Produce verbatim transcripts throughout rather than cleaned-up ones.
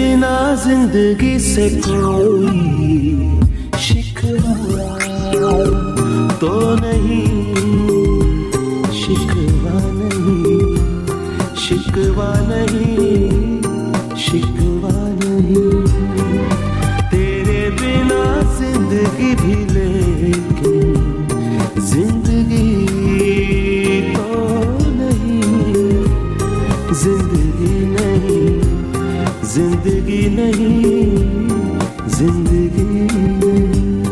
बिना जिंदगी से कोई शिकवा तो नहीं, शिकवा नहीं, शिकवा नहीं, शिकवा नहीं। तेरे बिना जिंदगी भी लेकिन जिंदगी तो नहीं, जिंदगी नहीं, जिंदगी नहीं, जिंदगी नहीं।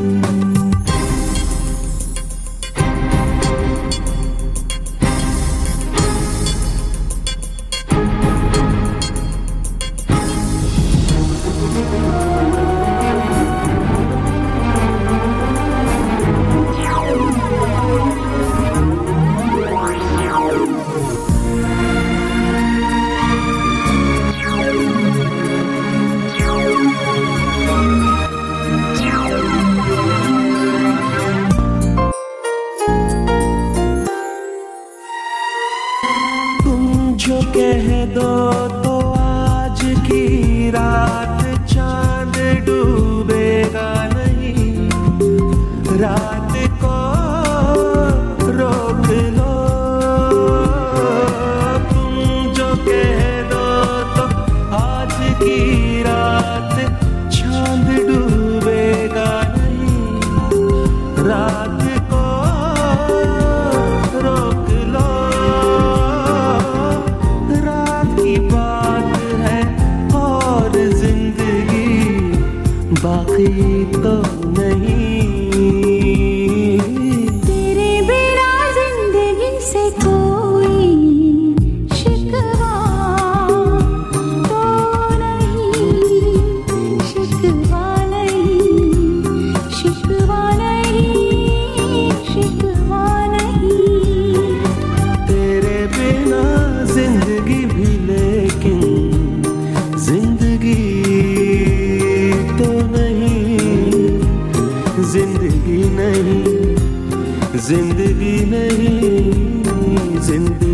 जो कह दो तो आज की रात चांद डूबेगा नहीं, रात को रोक लो। तुम जो कह दो तो आज की रात चांद डूबेगा नहीं, रात को रोक लो। बाकी तो नहीं। तेरे बिना जिंदगी से कोई शिकवा तो नहीं, शिकवा नहीं, शिकवा नहीं, शिकवा नहीं। तेरे बिना जिंदगी भी लेकिन जिंदगी जिंदगी नहीं, जिंदगी नहीं, जिंदगी